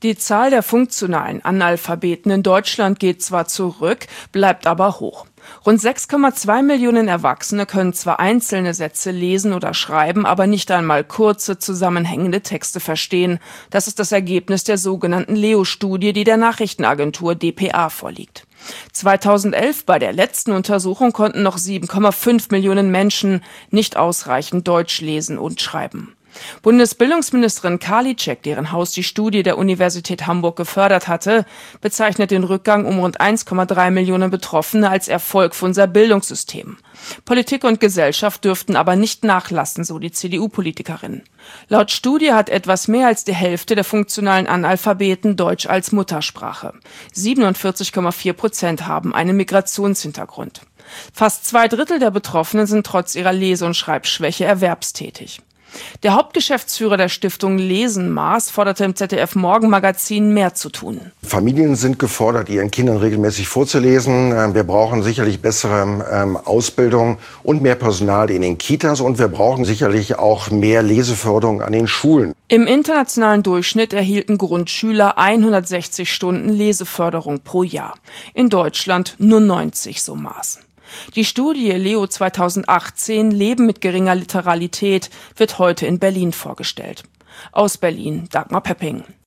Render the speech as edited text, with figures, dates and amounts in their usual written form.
Die Zahl der funktionalen Analphabeten in Deutschland geht zwar zurück, bleibt aber hoch. Rund 6,2 Millionen Erwachsene können zwar einzelne Sätze lesen oder schreiben, aber nicht einmal kurze, zusammenhängende Texte verstehen. Das ist das Ergebnis der sogenannten Leo-Studie, die der Nachrichtenagentur dpa vorliegt. 2011, bei der letzten Untersuchung, konnten noch 7,5 Millionen Menschen nicht ausreichend Deutsch lesen und schreiben. Bundesbildungsministerin Karliczek, deren Haus die Studie der Universität Hamburg gefördert hatte, bezeichnet den Rückgang um rund 1,3 Millionen Betroffene als Erfolg für unser Bildungssystem. Politik und Gesellschaft dürften aber nicht nachlassen, so die CDU-Politikerin. Laut Studie hat etwas mehr als die Hälfte der funktionalen Analphabeten Deutsch als Muttersprache. 47,4% haben einen Migrationshintergrund. Fast 2/3 der Betroffenen sind trotz ihrer Lese- und Schreibschwäche erwerbstätig. Der Hauptgeschäftsführer der Stiftung Lesenmaß forderte im ZDF-Morgenmagazin mehr zu tun. Familien sind gefordert, ihren Kindern regelmäßig vorzulesen. Wir brauchen sicherlich bessere Ausbildung und mehr Personal in den Kitas. Und wir brauchen sicherlich auch mehr Leseförderung an den Schulen. Im internationalen Durchschnitt erhielten Grundschüler 160 Stunden Leseförderung pro Jahr. In Deutschland nur 90, so Maß. Die Studie Leo 2018 Leben mit geringer Literalität wird heute in Berlin vorgestellt. Aus Berlin, Dagmar Pepping.